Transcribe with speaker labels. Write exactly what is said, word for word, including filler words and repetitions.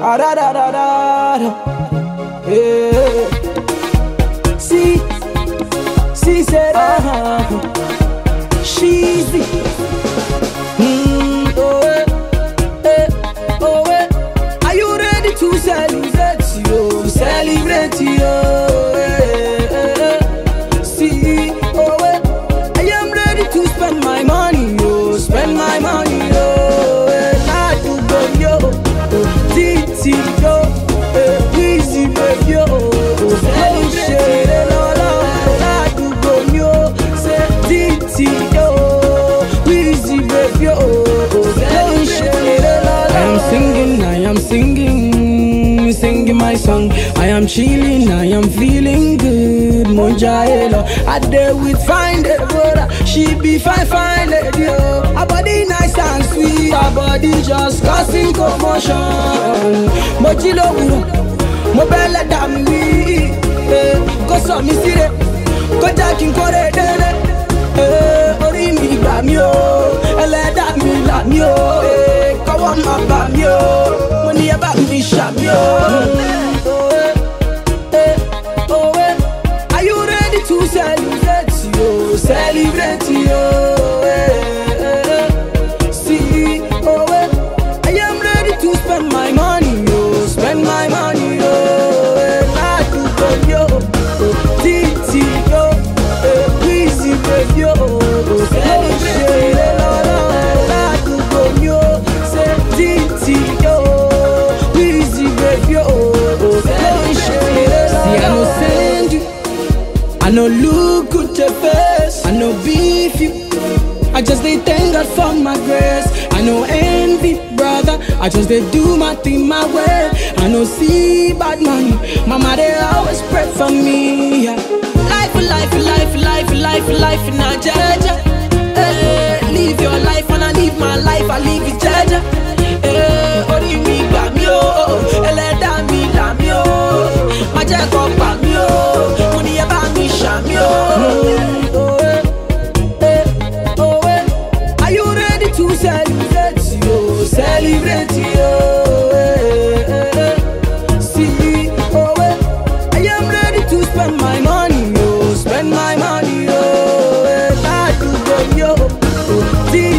Speaker 1: Ah, da, da, da, da, da. Yeah. See, see, said, uh-huh. She's the. Mm, oh, eh, eh, oh, eh. Are you ready to celebrate, yo? Celebrate, yo. Eh, eh, eh. See, oh, eh. I am ready to spend my money, yo. Spend my money, yo. Eh, I do go, yo. T T, yo. Eh, easy, baby, yo. Celebrate, lo, lo. I do go, yo. Say, T T, yo. Easy, baby, yo. Celebrate, lo, lo. I am singing, I am singing, singing my song. I am chilling, I am feeling good. Monjaelo, I there with fine Deborah. She be fine, fine lady, oh. Her body nice and sweet, her body just causing commotion. Mojilo uro, mo belle dami wi. Eh, go so mi sire, go jakin kore dele. Eh, ori mi gba mi o, ẹlẹ́dàá mi là mí o. Eh, kọ́wọ́ má bà mí o, mo ní ẹ bá mi ṣà mí o. Oh, eh, eh, oh, eh. Are you ready to celebrate, yo? Celebrate, yo. Eh, eh, eh. See, oh, eh. I am ready to spend my money, yo. Spend my money, yo. Eh, I do go, yo. T T, yo. Eh, easy, baby, yo. Celebrate, lo, lo. I do go, yo. Say T T, yo. Easy, baby, yo. Celebrate, see, I know send you. I know look good your face, I know beef you. I just they thank God for my grace. I know envy, brother. I just they do my thing my way. I know see bad man, mama they always pray for me. Yeah. Life, life, life, life, life, life in a jaja. Hey, live your life and I live my life. I live it jaja. Hey, ori mi gba mi o, ẹlẹ́dàá mi là mí o, má jẹ́ kó pa mí o, mo ní ẹ bá mi ṣà mí o. Oh, eh, eh, oh, eh. Are you ready to celebrate, yo? Celebrate, yo. Eh, eh, eh. See, oh, eh. I am ready to spend my money, yo. Spend my money, yo. Eh, I do go, yo. Oh,